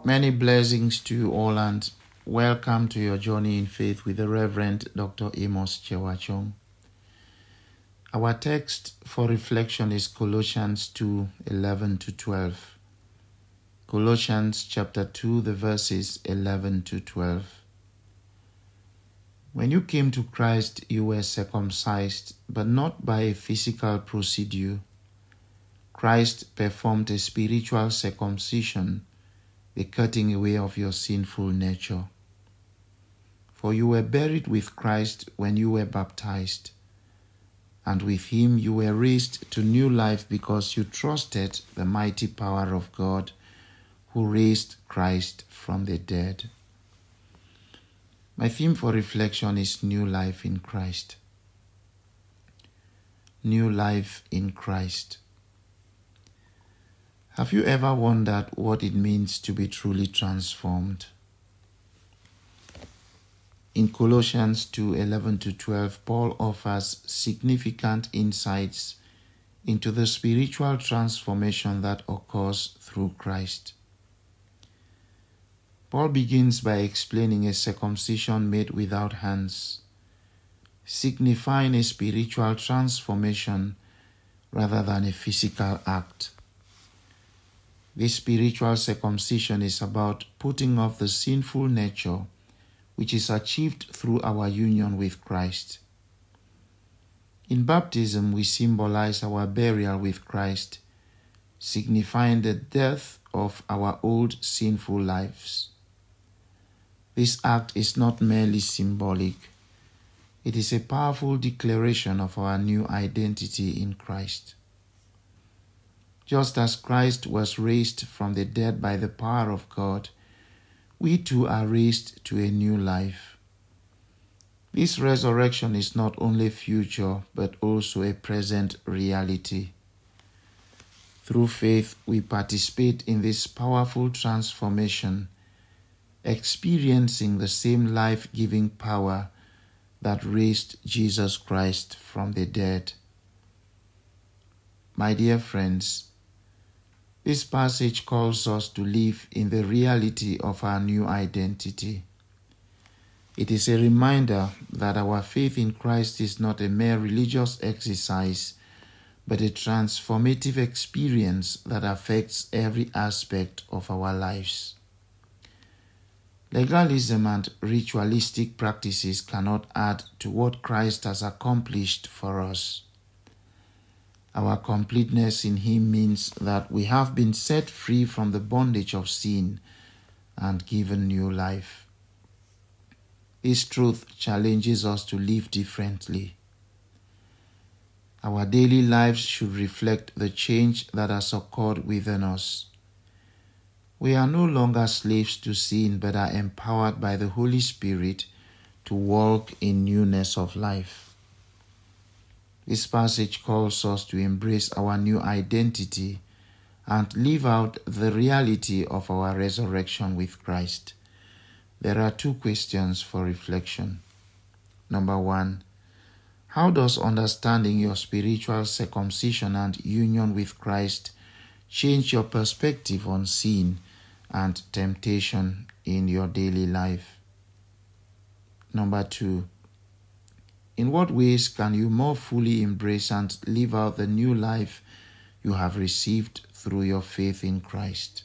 Many blessings to you all and welcome to your journey in faith with the Reverend Dr. Amos Chewachong. Our text for reflection is Colossians 2:11-12. Colossians chapter 2, the verses 11-12. When you came to Christ, you were circumcised, but not by a physical procedure. Christ performed a spiritual circumcision, the cutting away of your sinful nature. For you were buried with Christ when you were baptized, and with him you were raised to new life because you trusted the mighty power of God who raised Christ from the dead. My theme for reflection is new life in Christ. New life in Christ. Have you ever wondered what it means to be truly transformed? In Colossians 2:11-12, Paul offers significant insights into the spiritual transformation that occurs through Christ. Paul begins by explaining a circumcision made without hands, signifying a spiritual transformation rather than a physical act. This spiritual circumcision is about putting off the sinful nature, which is achieved through our union with Christ. In baptism, we symbolize our burial with Christ, signifying the death of our old sinful lives. This act is not merely symbolic. It is a powerful declaration of our new identity in Christ. Just as Christ was raised from the dead by the power of God, we too are raised to a new life. This resurrection is not only future, but also a present reality. Through faith, we participate in this powerful transformation, experiencing the same life-giving power that raised Jesus Christ from the dead. My dear friends, this passage calls us to live in the reality of our new identity. It is a reminder that our faith in Christ is not a mere religious exercise, but a transformative experience that affects every aspect of our lives. Legalism and ritualistic practices cannot add to what Christ has accomplished for us. Our completeness in him means that we have been set free from the bondage of sin and given new life. This truth challenges us to live differently. Our daily lives should reflect the change that has occurred within us. We are no longer slaves to sin, but are empowered by the Holy Spirit to walk in newness of life. This passage calls us to embrace our new identity and live out the reality of our resurrection with Christ. There are two questions for reflection. Number one, how does understanding your spiritual circumcision and union with Christ change your perspective on sin and temptation in your daily life? Number two, in what ways can you more fully embrace and live out the new life you have received through your faith in Christ?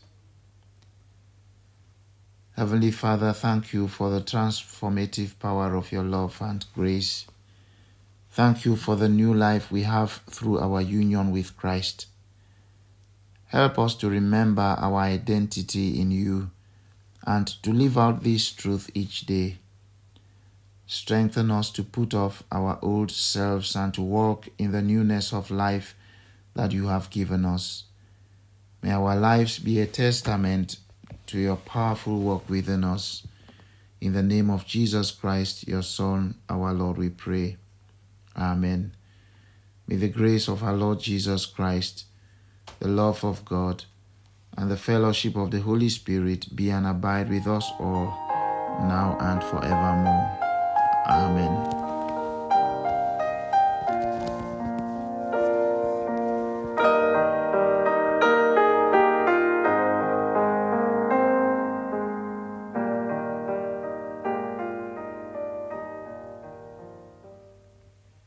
Heavenly Father, thank you for the transformative power of your love and grace. Thank you for the new life we have through our union with Christ. Help us to remember our identity in you and to live out this truth each day. Strengthen us to put off our old selves and to walk in the newness of life that you have given us. May our lives be a testament to your powerful work within us. In the name of Jesus Christ, your Son, our Lord, we pray. Amen. May the grace of our Lord Jesus Christ, the love of God, and the fellowship of the Holy Spirit be and abide with us all, now and forevermore. Amen.